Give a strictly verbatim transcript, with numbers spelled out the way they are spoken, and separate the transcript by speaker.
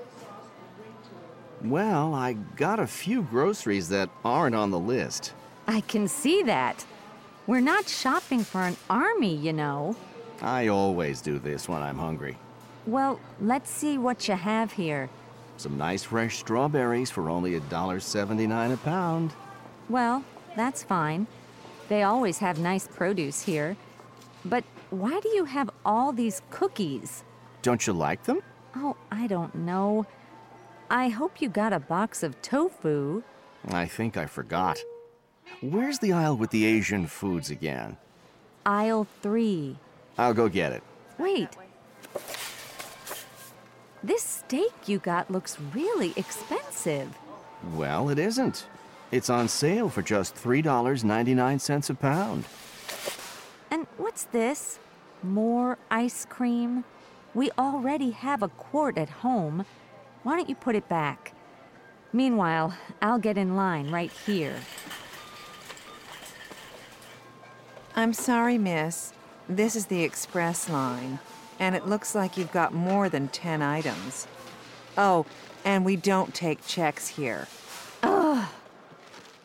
Speaker 1: Well, I got a few groceries that aren't on the list.
Speaker 2: I can see that. We're not shopping for an army, you know.
Speaker 1: I always do this when I'm hungry.
Speaker 2: Well, let's see what you have here.
Speaker 1: Some nice fresh strawberries for only a dollar seventy-nine a pound.
Speaker 2: Well, that's fine. They always have nice produce here. But why do you have all these cookies?
Speaker 1: Don't you like them?
Speaker 2: Oh, I don't know. I hope you got a box of tofu.
Speaker 1: I think I forgot. Where's the aisle with the Asian foods again?
Speaker 2: Aisle three.
Speaker 1: I'll go get it.
Speaker 2: Wait. This steak you got looks really expensive.
Speaker 1: Well, it isn't. It's on sale for just three dollars and ninety-nine cents a pound.
Speaker 2: And what's this? More ice cream? We already have a quart at home. Why don't you put it back? Meanwhile, I'll get in line right here.
Speaker 3: I'm sorry, miss. This is the express line, and it looks like you've got more than ten items. Oh, and we don't take checks here.